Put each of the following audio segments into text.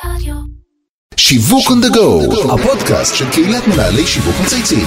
שיווק on the go, הפודקאסט של קהילת מנהלי שיווק מצייצים.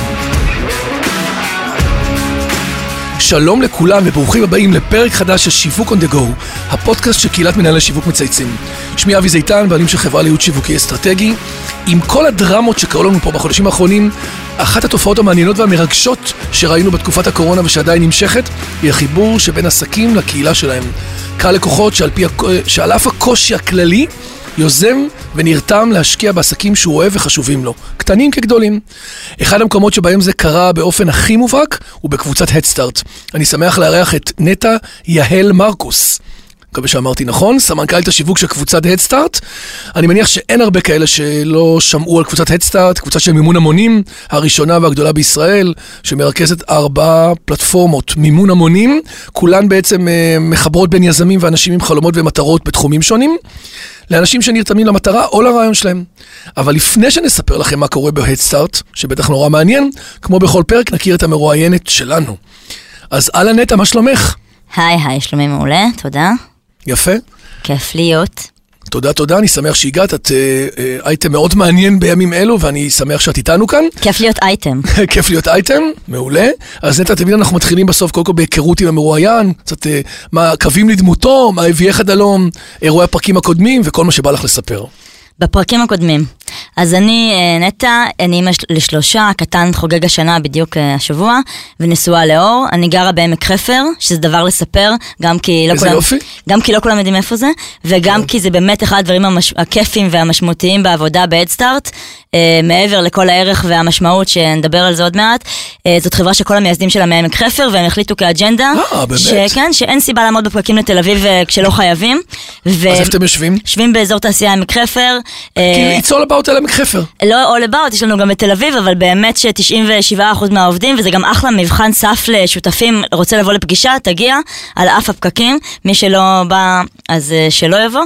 שלום לכולם וברוכים הבאים לפרק חדש של שיווק on the go, הפודקאסט של קהילת מנהלי שיווק מצייצים. שמי אבי זיתן, בעלים של חברה לייעוץ שיווקי אסטרטגי. עם כל הדרמות שקראו לנו פה בחודשים האחרונים, אחת התופעות המעניינות והמרגשות שראינו בתקופת הקורונה ושעדיין נמשכת, היא החיבור שבין עסקים לקהילה שלהם. קהל לקוחות שעל אף הקושי הכללי, יוזם ונרתם להשקיע בעסקים שהוא אוהב וחשובים לו, קטנים כגדולים. אחד המקומות שבהם זה קרה באופן הכי מובהק הוא בקבוצת הדסטארט. אני שמח לארח את נטע יהל מרקוס. מקווה שאמרתי נכון, סמנכ"לית השיווק של קבוצת הדסטארט. אני מניח שאין הרבה כאלה שלא שמעו על קבוצת הדסטארט, קבוצה של מימון המונים, הראשונה והגדולה בישראל, שמרכזת 4 פלטפורמות מימון המונים, כולן בעצם מחברות בין יזמים ואנשים עם חלומות ומטרות בתחומים שונים, לאנשים שנרתמים למטרה או לרעיון שלהם. אבל לפני שנספר לכם מה קורה בהדסטארט, שבטח נורא מעניין, כמו בכל פרק נכיר את המרואיינת שלנו. אז אהלן נטע, מה שלומך? היי, שלומי מעולה, תודה. יפה. כיף להיות. תודה, אני שמח שהגעת, את אייטם מאוד מעניין בימים אלו, ואני שמח שאת איתנו כאן. כיף להיות אייטם. כיף להיות אייטם, מעולה. אז נטע, תמיד אנחנו מתחילים בסוף קודם כל בהיכרות עם המרואיין, קצת מה קווים לדמותו, מה הביא איך עד הלום, אירועי הפרקים הקודמים, וכל מה שבא לך לספר. בפרקים הקודמים. אז אני נטע, אני אמא ל3, קטן חוגג השנה בדיוק השבוע, ונשואה לאור. אני גרה בעמק חפר, שזה דבר לספר, גם כי לא כולם יודעים איפה זה, וגם כי זה באמת אחד הדברים הכיפים והמשמעותיים בעבודה בהדסטארט, מעבר לכל הערך והמשמעות שנדבר על זה עוד מעט. זאת חברה שכל המייסדים שלה מעמק חפר, והם החליטו כאג'נדה, שאין סיבה לעמוד בפרקים לתל אביב כשלא חייבים. אז איפה אתם יושבים? יושבים באזור תעשייה עמק חפר. כי it's all about עמק חפר. לא all about, יש לנו גם בתל אביב, אבל באמת ש97% מהעובדים, וזה גם אחלה מבחן סף לשותפים, רוצה לבוא לפגישה, תגיע, על אף הפקקים, מי שלא בא, אז שלא יבוא.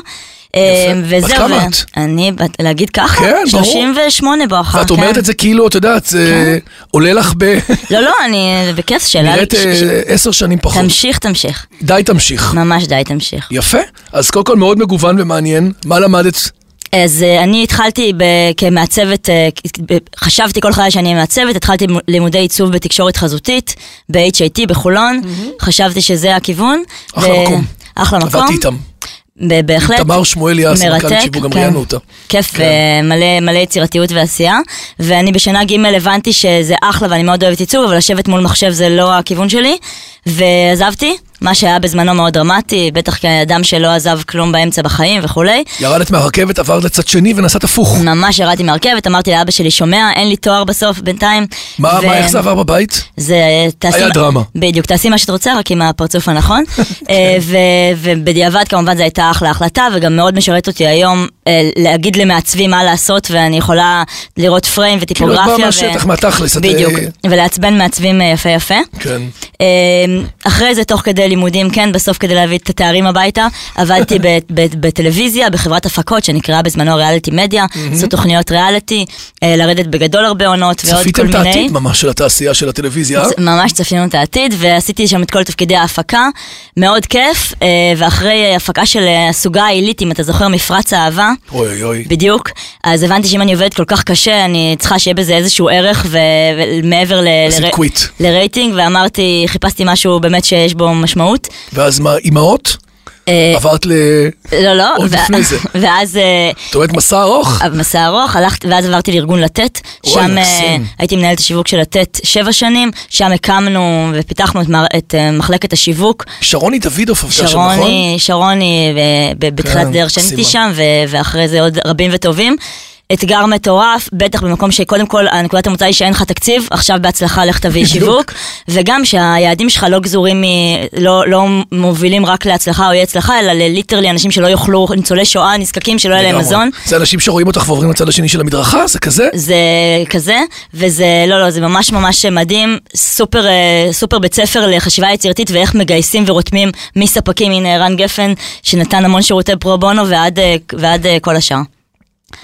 בת כמה את? אני, להגיד ככה? כן, ברור. 38 בואכה. ואת אומרת את זה כאילו, את יודעת, זה עולה לך לא, אני בכיף שאלה. נראית 10 שנים פחות. תמשיך. די תמשיך. ממש די תמשיך. יפה. אז קודם כל מאוד מגוון ומעניין. מה למדת? אז אני התחלתי כמעצבת, חשבתי כל חיי שאני מעצבת, התחלתי לימודי עיצוב בתקשורת חזותית, ב-HIT בחולון, חשבתי שזה הכיוון. אחלה מקום. אחלה מקום. עבדתי איתם. בהחלט. תמר שמואלי, הסמנכ"לית שיווק, גם ראיינו אותה. כיף, מלא יצירתיות ועשייה, ואני בשנה ג' הבנתי שזה אחלה ואני מאוד אוהבת עיצוב, אבל לשבת מול מחשב זה לא הכיוון שלי, ועזבתי. מה שהיה בזמנו מאוד דרמטי, בטח כאדם שלא עזב כלום באמצע בחיים וכולי. ירדת מהרכבת, עברת לצד שני ונסעת הפוך. ממש ירדתי מהרכבת, אמרתי לאבא שלי, שומע, אין לי תואר בסוף בינתיים. איך זה עבר בבית? היה דרמה. בדיוק, תעשי מה שאת רוצה, רק עם הפרצוף הנכון. ובדיעבד כמובן זה הייתה אחלה החלטה, וגם מאוד משרת אותי היום להגיד למעצבים מה לעשות, ואני יכולה לראות פריים וטיפוגרפיה. כאילו, מהשטח, מהתכלס. בדיוק, ולעצבן מעצבים יפה. כן. אחרי זה תוך כדי לימודים, כן, בסוף כדי להביא את התארים הביתה, עבדתי בטלוויזיה, בחברת הפקות, שנקראה בזמנו ריאליטי מדיה, עשו תוכניות ריאליטי, לרדת בגדול הרבה עונות, ועוד כל מיני. צפיתם את העתיד ממש של התעשייה של הטלוויזיה? ממש צפינו את העתיד, ועשיתי שם את כל תפקידי ההפקה, מאוד כיף, ואחרי הפקה של הסוגה העילית, אם אתה זוכר, מפרץ האהבה, בדיוק, אז הבנתי שאם אני עובדת כל כך קשה, אני צריכה שיהיה בזה איזשהו ערך, ומעבר לרייטינג, ואמרתי, חיפשתי משהו באמת שיש בו משמעות. ואז מה, אימהות? עברת לא, עוד לפני זה. ואז... זאת אומרת, מסע ארוך? מסע ארוך, ואז עברתי לארגון לתת, שם הייתי מנהלת השיווק של לתת 7 שנים, שם הקמנו ופיתחנו את מחלקת השיווק. שרוני דוידוף עבדה שם, נכון? שרוני, בתחילת דרך שניתי שם, ואחרי זה עוד רבים וטובים. אתגר מטורף, בטח במקום שקודם כל הנקודת המוצא היא שאין לך תקציב, עכשיו בהצלחה לך תביא שיווק, וגם שהיעדים שלך לא גזורים, לא מובילים רק להצלחה או אי הצלחה, אלא לליטרלי אנשים שלא יוכלו, ניצולי שואה, נזקקים, שלא יהיה להם מזון. זה אנשים שרואים אותך ועוברים לצד השני של המדרכה, זה כזה? זה כזה, וזה, זה ממש ממש מדהים, סופר בית ספר לחשיבה יצירתית, ואיך מגייסים ורותמים מספקים, הנה רן גפן, שנתן המון שירותי פרו בונו ועד כל השאר.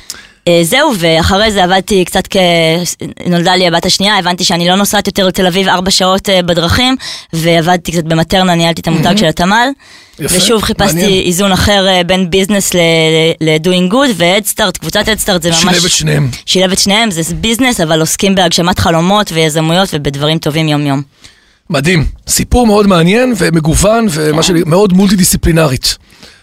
זהו, ואחרי זה עבדתי קצת נולדה לי הבת השנייה, הבנתי שאני לא נוסעת יותר לתל אביב 4 שעות בדרכים, ועבדתי קצת במטרנה, ניהלתי את המותג של התמ"ל, ושוב חיפשתי איזון אחר בין ביזנס ל-doing good, ו-Headstart, קבוצת Headstart זה ממש... שילב את שניהם, זה ביזנס, אבל עוסקים בהגשמת חלומות ויזמויות ובדברים טובים יום יום. מדהים, סיפור מאוד מעניין ומגוון, ומאוד מולטי-דיסציפלינרית.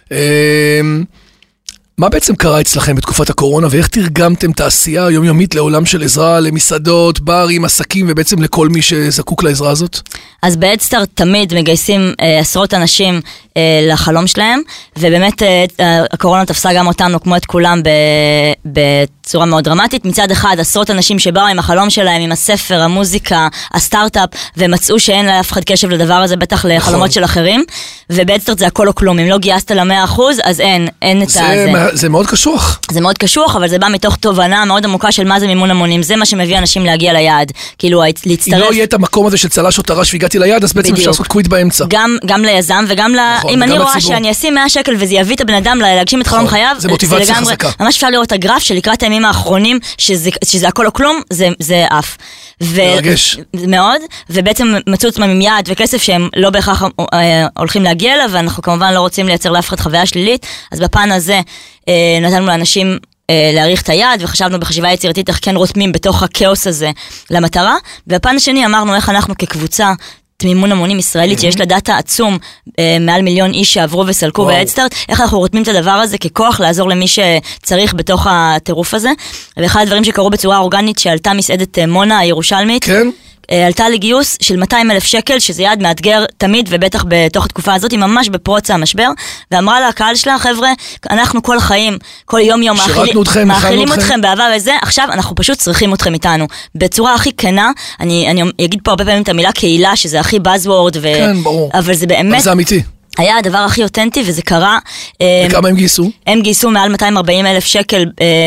מה בעצם קרה אצלכם בתקופת הקורונה, ואיך תרגמתם תעשייה היומיומית לעולם של עזרה, למסעדות, ברים, עסקים, ובעצם לכל מי שזקוק לעזרה הזאת? אז ב-Headstart תמיד מגייסים עשרות אנשים לחלום שלהם, ובאמת הקורונה תפסה גם אותנו, כמו את כולם, בצורה מאוד דרמטית. מצד אחד, עשרות אנשים שבאו עם החלום שלהם, עם הספר, המוזיקה, הסטארט-אפ, ומצאו שאין לאף אחד קשב לדבר הזה, בטח לחלומות של אחרים, וב-Headstart זה הכל או כלום. אם לא גייסת ל100%, אז אין את זה. זה מאוד קשוח. זה מאוד קשוח, אבל זה בא מתוך תובנה מאוד עמוקה של מה זה מימון המונים. זה מה שמביא אנשים להגיע ליעד. כאילו, להצטרף... אם לא יהיה את המקום הזה של צלש או טרש והגעתי ליעד, אז בעצם אפשר לעשות קוויט באמצע. גם ליזם וגם אם אני רואה שאני אשים 100 שקל וזה יביא את הבן אדם להגשים את חלום חייו, זה מוטיבציה חזקה. ממש אפשר לראות את הגרף שלקראת הימים האחרונים, שזה הכל או כלום, זה אף. מרגש. מאוד, ובעצם מצאו עצמם עם יעד וכסף שהם לא בהכרח הולכים להגיע אליו, ואנחנו כמובן לא רוצים לייצר לאף אחד חוויה שלילית, אז בפן הזה נתנו לאנשים להעריך את היעד, וחשבנו בחשיבה יצירתית איך כן רותמים בתוך הכאוס הזה למטרה, והפן השני אמרנו איך אנחנו כקבוצה מימון המונים ישראלית, שיש לה דאטה עצום, מעל 1,000,000 איש שעברו וסלקו ב-Headstart, איך אנחנו רותמים את הדבר הזה ככוח לעזור למי שצריך בתוך הטירוף הזה. ואחד הדברים שקרו בצורה אורגנית, שעלתה מסעדת מונה הירושלמית, כן. עלתה לגיוס של 200,000 שקל, שזה יעד מאתגר תמיד, ובטח בתוך התקופה הזאת, היא ממש בפרוץ המשבר, ואמרה לקהל שלה, חבר'ה, אנחנו כל החיים, כל יום מאכילים אתכם באהבה וזה, עכשיו אנחנו פשוט צריכים אתכם איתנו. בצורה הכי כנה, אני אגיד פה הרבה פעמים את המילה קהילה, שזה הכי buzzword, כן, ברור. אבל זה באמת... אבל זה אמיתי. היה הדבר הכי אותנטי, וזה קרה... וכמה הם גייסו? הם גייסו מעל 240,000 שקל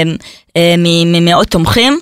ממאות תומכים,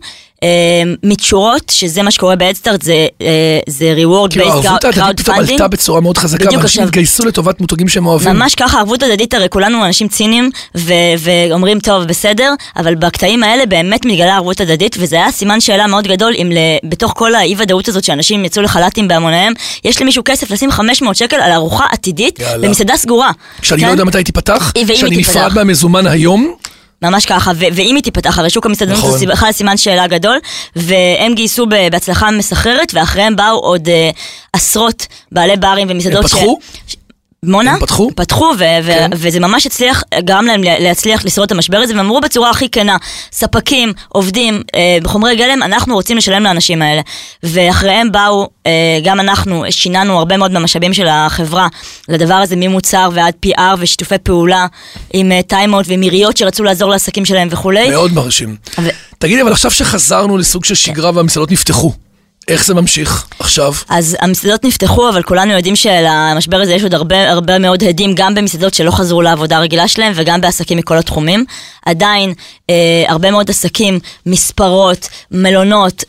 מתשורות, שזה מה שקורה ב-Headstart, זה reward based crowdfunding. הערבות ההדדית פתאום עלתה בצורה מאוד חזקה, ואנשים התגייסו לטובת מותגים שהם אוהבים. ממש ככה, הערבות ההדדית, הרי כולנו אנשים ציניים, ואומרים טוב, בסדר, אבל בקטעים האלה באמת מתגלה הערבות ההדדית, וזה היה סימן שאלה מאוד גדול, אם בתוך כל האי-ודאות הזאת, שאנשים יצאו לחל"תים בהמוניהם, יש למישהו כסף לשים 500 שקל על ארוחה עתידית, במסעדה סגורה. שאני לא יודע מתי תיפתח, שאני נפרד מהמזומן היום. ממש ככה, ואם היא תיפתח, הרי שוק המסעדנות זה בכלל סימן שאלה גדול, והם גייסו בהצלחה מסחררת, ואחריהם באו עוד עשרות בעלי ברים ומסעדות. הם פתחו? מונה? פתחו, וזה ממש הצליח, גרם להם להצליח לשרוד את המשבר הזה, והם אמרו בצורה הכי כנה, ספקים, עובדים, בחומרי גלם, אנחנו רוצים לשלם לאנשים האלה. ואחריהם באו, גם אנחנו שיננו הרבה מאוד במשאבים של החברה, לדבר הזה ממוצר ועד PR ושיתופי פעולה, עם טיימות ועם עיריות שרצו לעזור לעסקים שלהם וכו'. מאוד מרשים. תגידי, אבל עכשיו שחזרנו לסוג של שגרה והמסעדות נפתחו, איך זה ממשיך עכשיו? אז המסעדות נפתחו, אבל כולנו יודעים שלמשבר הזה יש עוד הרבה מאוד הדים, גם במסעדות שלא חזרו לעבודה הרגילה שלהם, וגם בעסקים מכל התחומים. עדיין, הרבה מאוד עסקים, מספרות, מלונות,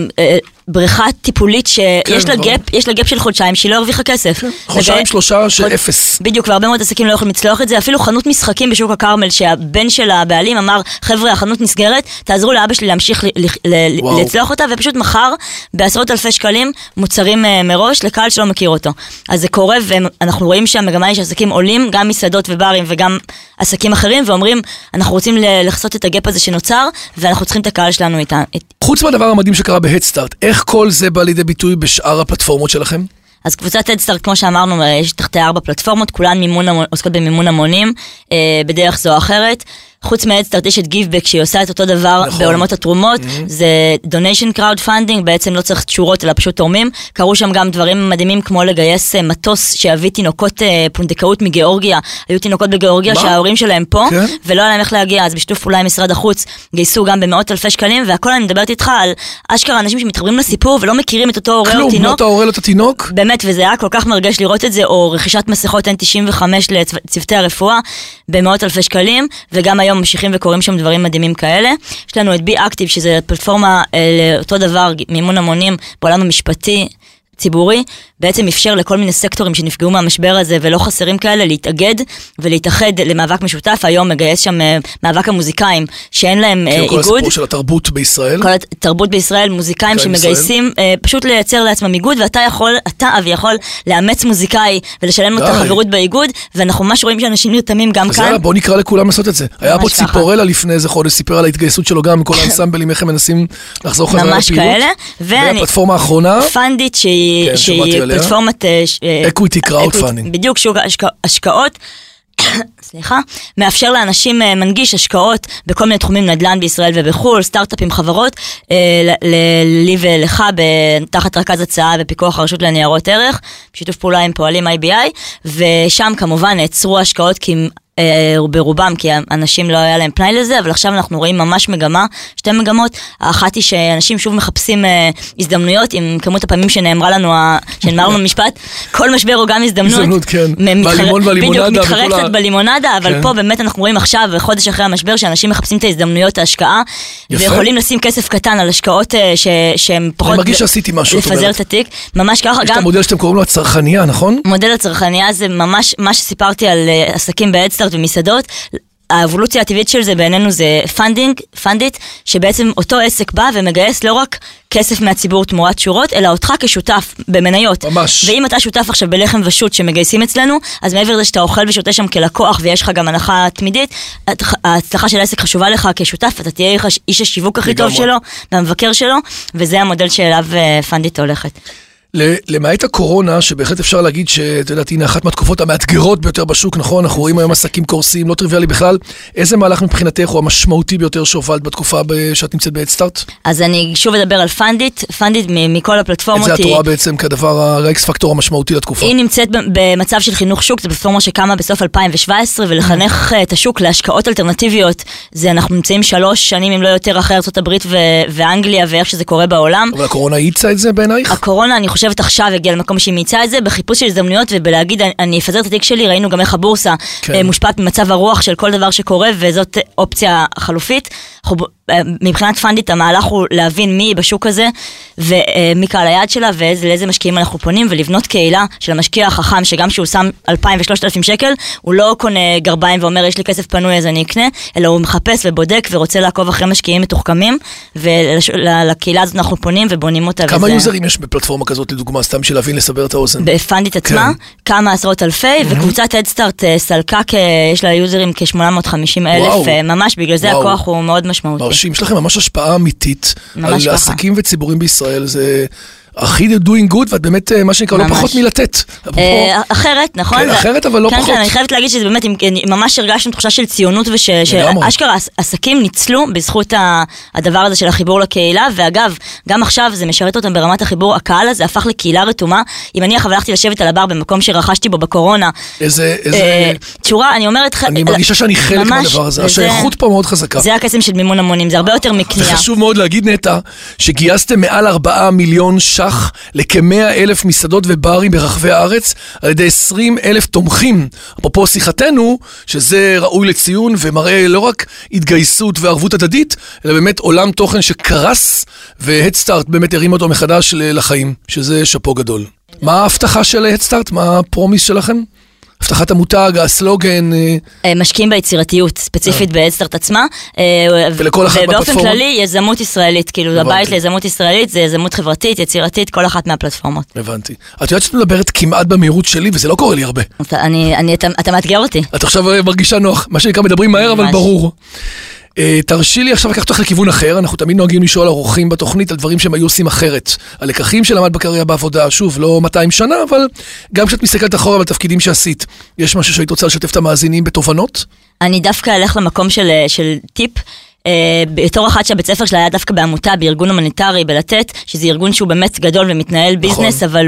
בריכה טיפולית שיש לה גאפ של חודשיים, שהיא לא הרוויחה כסף. חודשיים, 3 של 0. בדיוק, והרבה מאוד עסקים לא יכולים לצלוח את זה. אפילו חנות משחקים בשוק הכרמל, שהבן של הבעלים אמר, חבר'ה, החנות נסגרת, תעזרו לאבא שלי להמשיך לצלוח אותה, ופשוט מחר, בעשרות אלפי שקלים, מוצרים מראש לקהל שלא מכיר אותו. אז זה קורה, ואנחנו רואים שהמגמה היא שעסקים עולים, גם מסעדות וברים וגם עסקים אחרים, ואומרים, אנחנו רוצים לחסות את הגאפ הזה שנוצר, ואנחנו צריכים את הקהל שלנו איתה. חוץ מהדבר המדהים שקרה ב-Headstart, איך כל זה בא לידי ביטוי בשאר הפלטפורמות שלכם? אז קבוצת Headstart, כמו שאמרנו, יש תחתי 4 פלטפורמות, כולן עוסקות במימון המונים, בדרך זו או אחרת. חוץ מ-Headstart יש את גיבבק, שהיא עושה את אותו דבר בעולמות התרומות, זה donation crowdfunding, בעצם לא צריך תשורות, אלא פשוט תורמים. קראו שם גם דברים מדהימים, כמו לגייס מטוס שהביא תינוקות פונדקאות מגיאורגיה, היו תינוקות בגיאורגיה שההורים שלהם פה, ולא היה להם איך להגיע, אז בשיתוף פעולה עם משרד החוץ, גייסו גם במאות אלפי שקלים, והכל אני מדברת איתך על אשכרה אנשים שמתחברים לסיפור, ולא מכירים את אותו הורה או תינוק. אותו הורה או תינוק. באמת, וזה היה כל כך מרגש לראות את זה, או רכישת מסכות N95 לצוותי הרפואה, במאות אלפי שקלים, וגם היום ממשיכים וקוראים שם דברים מדהימים כאלה. יש לנו את בי-אקטיב, שזה פלטפורמה לאותו דבר, מימון המונים, בעולם המשפטי, ציבורי, בעצם אפשר לכל מיני סקטורים שנפגעו מהמשבר הזה ולא חסרים כאלה להתאגד ולהתאחד למאבק משותף. היום מגייס שם מאבק המוזיקאים שאין להם איגוד. כל הסיפור של התרבות בישראל. כל התרבות בישראל, מוזיקאים שמגייסים פשוט לייצר לעצמם איגוד, ואתה אבי יכול לאמץ מוזיקאי ולשלם לו את החברות באיגוד, ואנחנו ממש רואים שאנשים נרתמים גם כאן. בוא נקרא לכולם לעשות את זה. היה פה ציפורלה לפני איזה חודש, סיפר על ההתגייסות שלו גם מכל האנסמבלים, איך הם מנסים לחזור חזרה לפעילות. ממש כאלה. והפלטפורמה האחרונה, פנדיט, שהיא פלטפורמת Equity Crowdfunding. בדיוק, שוק השקעות, סליחה, מאפשר לאנשים מנגיש השקעות בכל מיני תחומים, נדל"ן בישראל ובחול, סטארט-אפים, חברות, לי ולך, תחת רכז הצעה בפיקוח הרשות לניירות ערך, בשיתוף פעולה עם פועלים IBI, ושם כמובן נעצרו השקעות ברובם, כי אנשים לא היה להם פנאי לזה, אבל עכשיו אנחנו רואים ממש מגמה, שתי מגמות. האחת היא שאנשים שוב מחפשים הזדמנויות, עם כמות הפעמים שנאמר לנו משפט, כל משבר הוא גם הזדמנות. הזדמנות, כן. בלימון והלימונדה. בדיוק, מתחרק קצת בלימונדה, אבל פה באמת אנחנו רואים עכשיו, חודש אחרי המשבר, שאנשים מחפשים את ההזדמנויות, ההשקעה, ויכולים לשים כסף קטן על השקעות שהם פחות... אני מרגיש שעשיתי משהו, לפזר את התיק. ממש ככה. יש את המודל שאתם קוראים לו הצרכניה, נכון? מודל הצרכניה זה ממש מה שסיפרתי על עסקים בהדסטארט ומסעדות. האבולוציה הטבעית של זה בעינינו זה פנדיט, שבעצם אותו עסק בא ומגייס לא רק כסף מהציבור תמורת שורות, אלא אותך כשותף במניות. ממש. ואם אתה שותף עכשיו בלחם ושות שמגייסים אצלנו, אז מעבר לזה שאתה אוכל ושותה שם כלקוח ויש לך גם הנחה תמידית, ההצלחה של העסק חשובה לך כשותף, אתה תהיה איש השיווק הכי טוב שלו, והמבקר שלו, וזה המודל שאליו פנדיט הולכת. למעט הקורונה, שבהחלט אפשר להגיד שאת יודעת, הנה אחת מהתקופות המאתגרות ביותר בשוק, נכון? אנחנו רואים היום עסקים קורסים, לא טריוויאלי בכלל. איזה מהלך מבחינתך הוא המשמעותי ביותר שהובלת בתקופה שאת נמצאת בהדסטארט? אז אני שוב אדבר על פנדיט מכל הפלטפורמות. את זה את רואה בעצם כדבר האקס פקטור המשמעותי לתקופה. היא נמצאת במצב של חינוך שוק, זו פלטפורמה שקמה בסוף 2017, ולחנך את השוק להשקעות אלטרנטיביות, זה אנחנו נמצאים 3 שנים אם לא יותר אחרי ארצות הברית ואנגליה ואיך שזה קורה בעולם. אבל הקורונה האיצה את זה בעינייך? הקורונה, אני חושבת עכשיו הגיע למקום שהיא מייצה את זה, בחיפוש של הזדמנויות ובלהגיד אני אפזר את התיק שלי, ראינו גם איך הבורסה מושפעת במצב הרוח של כל דבר שקורה, וזאת אופציה חלופית. מבחינת פנדיט המהלך הוא להבין מי בשוק הזה, ומי קהל היעד שלה, ולאיזה משקיעים אנחנו פונים, ולבנות קהילה של המשקיע החכם, שגם שהוא שם 2,000 ו-3,000 שקל, הוא לא קונה גרביים ואומר יש לי כסף פנוי אז אני אקנה, אלא הוא מחפש ובודק ורוצה לעקוב אחרי משקיעים מתוחכמים, ולקהילה הזאת אנחנו פונים ובונים אותה. כמה יוזרים יש בפלטפורמה כזאת לדוגמה, סתם של להבין לסבר את האוזן? בפנדיט עצמה, כמה עשרות אלפי, וקבוצת הדסטארט סלקה, יש לה יוזרים כ-850,000, ממש בגלל זה הכוח הוא מאוד משמעותי. יש לכם ממש השפעה אמיתית על עסקים וציבורים בישראל, זה הכי doing good, ואת באמת מה שנקרא לא פחות מלתת. אחרת, נכון? כן, אחרת אבל לא פחות. כן, אני חייבת להגיד שזה באמת, ממש הרגשנו תחושה של ציונות, ושאשכרה עסקים ניצלו בזכות הדבר הזה של החיבור לקהילה, ואגב, גם עכשיו זה משרת אותם ברמת החיבור, הקהל הזה הפך לקהילה רתומה, אם אני הלכתי לשבת על הבר במקום שרכשתי בו בקורונה. איזה... תשורה, אני אומרת... אני מרגישה שאני חלק מהדבר הזה, השייכות פה מאוד חזקה. זה הקסם של מימון המונים, זה הרבה יותר מקנייה. וחשוב מאוד להגיד נטע, שגייסתם מעל 4 מיליון ש"ח לכ-100,000 מסעדות וברים ברחבי הארץ, על ידי 20,000 תומכים. אפרופו שיחתנו, שזה ראוי לציון ומראה לא רק התגייסות וערבות הדדית, אלא באמת עולם תוכן שקרס, והדסטארט באמת הרים אותו מחדש לחיים, שזה שפו גדול. מה ההבטחה של הדסטארט? מה הפרומיס שלכם? הבטחת המותג, הסלוגן... משקיעים ביצירתיות, ספציפית בהדסטארט עצמה. ולכל אחת בפלטפורמה? ובאופן כללי, יזמות ישראלית. כאילו, הבית ליזמות ישראלית זה יזמות חברתית, יצירתית, כל אחת מהפלטפורמות. הבנתי. את יודעת שאת מדברת כמעט במהירות שלי, וזה לא קורה לי הרבה. אתה מאתגר אותי. את עכשיו מרגישה נוח. מה שנקרא, מדברים מהר, אבל ברור. תרשי לי עכשיו לקחת אותך לכיוון אחר, אנחנו תמיד נוהגים לשאול אורחים בתוכנית על דברים שהם היו עושים אחרת, הלקחים שלמד בקריירה בעבודה, שוב, לא 200 שנה, אבל גם כשאת מסתכלת אחורה על תפקידים שעשית, יש משהו שהיית רוצה לשתף את המאזינים בתובנות? אני דווקא אלך למקום של טיפ, בתור אחת שהבית ספר שלה היה דווקא בעמותה, בארגון הומניטרי, בלתת, שזה ארגון שהוא באמת גדול ומתנהל ביזנס, אבל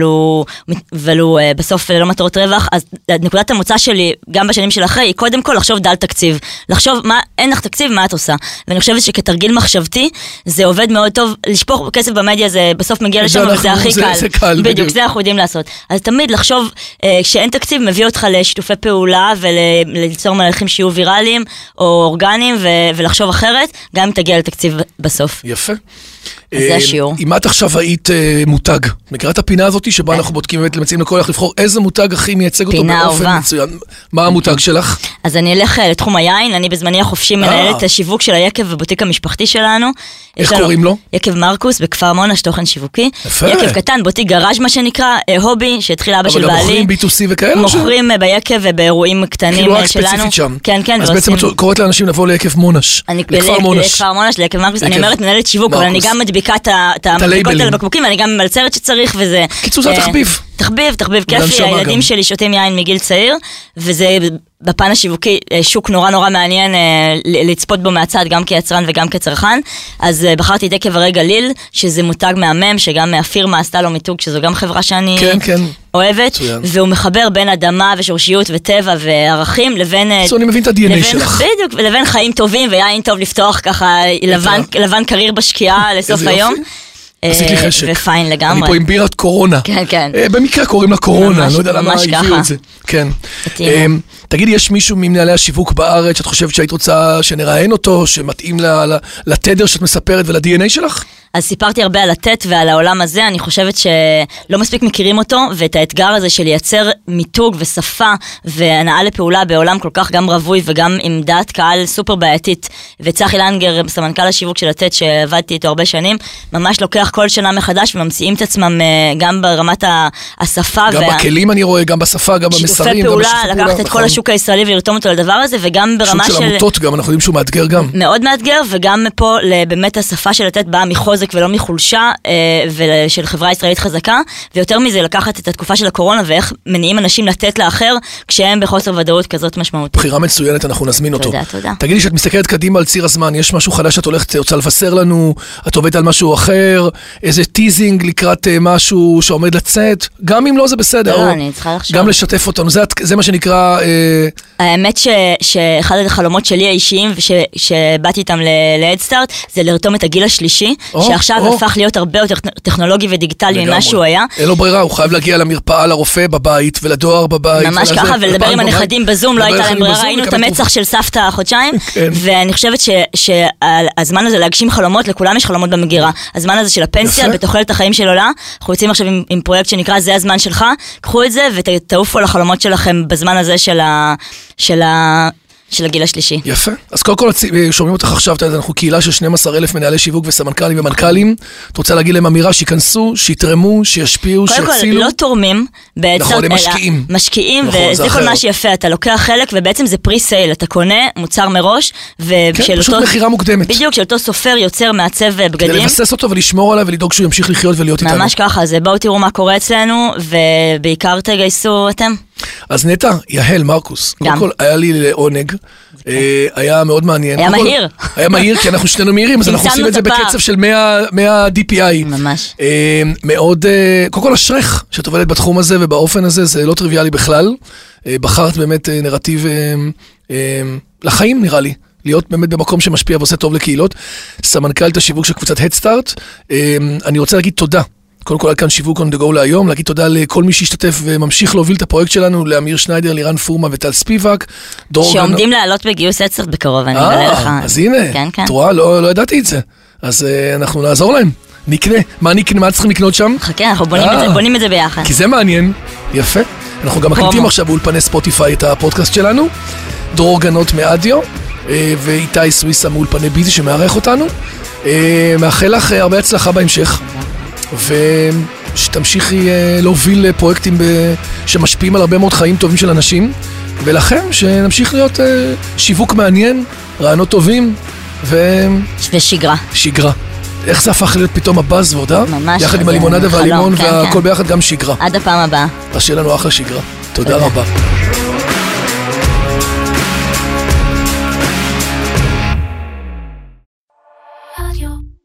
הוא בסוף לא מטרות רווח, אז נקודת המוצא שלי, גם בשנים של אחרי, היא קודם כל לחשוב דל תקציב, לחשוב אין לך תקציב, מה את עושה? ואני חושבת שכתרגיל מחשבתי, זה עובד מאוד טוב, לשפוך כסף במדיה, זה בסוף מגיע לשם, וזה הכי קל. בדיוק, זה אנחנו יודעים לעשות. אז תמיד לחשוב, כשאין תקציב, מביא אותך לשיתופי פעולה, וליצור מהלכים שיהיו ויראליים, או אורגניים, ולחשוב אחרת, גם אם תגיע לתקציב בסוף. יפה. זה השיעור. אם את עכשיו היית מותג, מכירה את הפינה הזאת שבה אנחנו בודקים באמת למציעים לכל איך לבחור איזה מותג הכי מייצג אותו באופן מצוין. מה המותג שלך? אז אני אלך לתחום היין, אני בזמני החופשי מנהלת את השיווק של היקב ובוטיק המשפחתי שלנו. איך קוראים לו? יקב מרקוס בכפר מונש, תוכן שיווקי. יפה. יקב קטן, בוטיק גראז' מה שנקרא, הובי, שהתחיל אבא של בעלי. אבל גם מוכרים B2C וכאלה? מוכרים ביקב ובאירועים קטנים שלנו. כאילו רק ספציפית שם. כן, כן. אז בעצם את קוראת לאנשים לבוא ליקב מונש. לכפר מונש. לכפר מונש, ליקב מרקוס. אני אומרת מנהלת שיווק, אבל אני גם מדביקה את המדביקות על הבקבוקים, ואני גם מלצרת שצריך, וזה... קיצור, זה תחביב. תחביב, כיף לי, הילדים שלי שותים יין מגיל צעיר, וזה בפן השיווקי שוק נורא מעניין לצפות בו מהצד, גם כיצרן וגם כצרכן, אז בחרתי את יקב הרי גליל, שזה מותג מהמם, שגם הפירמה עשתה לו מיתוג, שזו גם חברה שאני אוהבת, והוא מחבר בין אדמה ושורשיות וטבע וערכים, לבין... אני מבין את ה-DNA שלך. בדיוק, ולבין חיים טובים, ויין טוב לפתוח ככה לבן קריר בשקיעה לסוף היום. עשית לי חשק. ופיין לגמרי. אני פה עם בירת קורונה. כן, כן. במקרה קוראים לה קורונה, אני לא יודע למה הביאו את זה. כן. תגידי, יש מישהו ממנהלי השיווק בארץ שאת חושבת שהיית רוצה שנראיין אותו, שמתאים לתדר שאת מספרת ול-DNA שלך? אז סיפרתי הרבה על התת ועל העולם הזה, אני חושבת שלא מספיק מכירים אותו, ואת האתגר הזה של לייצר מיתוג ושפה והנאה לפעולה בעולם כל כך גם רווי וגם עם דעת קהל סופר בעייתית, וצחי לנגר, סמנכ"ל השיווק של התת שעבדתי איתו הרבה שנים, ממש לוקח כל שנה מחדש וממציאים את עצמם גם ברמת השפה. גם בכלים אני רואה, גם בשפה, גם במסרים. שיתופי פעולה, לקחת את כל השוק הישראלי ולרתום אותו לדבר הזה, וגם ברמה של... שוק של עמותות גם, אנחנו יודעים שהוא מאתגר גם. מאוד מאתגר, וגם פה באמת השפה של התת באה מחוזק ולא מחולשה, ושל חברה ישראלית חזקה, ויותר מזה לקחת את התקופה של הקורונה, ואיך מניעים אנשים לתת לאחר, כשהם בחוסר ודאות כזאת משמעותית. בחירה מצוינת, אנחנו נזמין אותו. תודה. תגידי שאת מסתכלת קדימה על ציר הזמן, יש משהו חדש שאת הולכת, רוצה לבשר לנו, את עובדת על משהו אחר, איזה טיזינג לקראת משהו שעומד לצאת, גם אם לא זה בסדר. לא, אני צריכה לחשוב. גם לשתף אותנו, זה מה שנקרא... האמת שאחד החלומות שלי האישיים, שבאתי איתם להדסטארט, זה לרתום את הגיל השלישי, שעכשיו הפך להיות הרבה יותר טכנולוגי ודיגיטלי ממה שהוא היה. אין לו ברירה, הוא חייב להגיע למרפאה, לרופא בבית, ולדואר בבית. ממש ככה, ולדבר עם הנכדים בזום, לא הייתה להם ברירה, היינו את המצח של סבתא חודשיים, ואני חושבת שהזמן הזה להגשים חלומות, לכולם יש חלומות במגירה. הזמן הזה של הפנסיה, בתוחלת החיים של עולה, אנחנו יוצאים עכשיו עם פרויקט שנקרא זה הזמן שלך, קחו את זה ותעופו על החלומות שלכם בזמן הזה של הגיל השלישי. יפה. אז קודם כל שומעים אותך עכשיו, אנחנו קהילה של 12,000 מנהלי שיווק וסמנכ"לים ומנכ"לים. אתה רוצה להגיד להם אמירה שיכנסו, שיתרמו, שישפיעו, שיצילו? קודם כל, לא תורמים, נכון, הם משקיעים. משקיעים, וזה כל מה שיפה. אתה לוקח חלק, ובעצם זה פרי-סייל. אתה קונה מוצר מראש, כן, פשוט מחירה מוקדמת. בדיוק, של אותו סופר יוצר מעצב בגדים. כדי לבסס אותו ולשמור עליו ולדאוג שהוא ימשיך לחיות ולהיות איתנו. ממש ככה, אז בואו תראו מה קורה אצלנו, ובעיקר תגייסו אתם. אז נטע, יהל, מרקוס, קודם כל היה לי לעונג, היה מאוד מעניין. היה מהיר. היה מהיר, כי אנחנו שנינו מהירים, אז אנחנו עושים את זה בקצב של 100 DPI. ממש. מאוד, קודם כל אשרך, שאת עובדת בתחום הזה ובאופן הזה, זה לא טריוויאלי בכלל. בחרת באמת נרטיב לחיים, נראה לי. להיות באמת במקום שמשפיע ועושה טוב לקהילות. סמנכ"לית השיווק של קבוצת הדסטארט. אני רוצה להגיד תודה. קודם כל, כאן שיווק on the go להיום, להגיד תודה לכל מי שהשתתף וממשיך להוביל את הפרויקט שלנו, לאמיר שניידר, לירן פורמה וטל ספיבק. שעומדים לעלות בגיוס אדסטארט בקרוב, אני אגלה לך. אז הנה, תרועה, לא ידעתי את זה. אז אנחנו נעזור להם. נקנה. מה צריכים לקנות שם? חכה, אנחנו בונים את זה ביחד. כי זה מעניין. יפה. אנחנו גם מקליטים עכשיו באולפני ספוטיפיי את הפודקאסט שלנו. דרור גנות מאדיו, ואיתי סוויסה מאולפני ביזי שמארח אותנו. מאחל לך הרבה הצלחה בהמשך. ושתמשיכי להוביל פרויקטים שמשפיעים על הרבה מאוד חיים טובים של אנשים, ולכם שנמשיך להיות שיווק מעניין, רעיונות טובים ושגרה. שגרה. איך זה הפך להיות פתאום הבאז ועודה? ממש. יחד עם הלימונדה והלימון והכל ביחד גם שגרה. עד הפעם הבאה. אז שיהיה לנו אחלה שגרה. תודה רבה.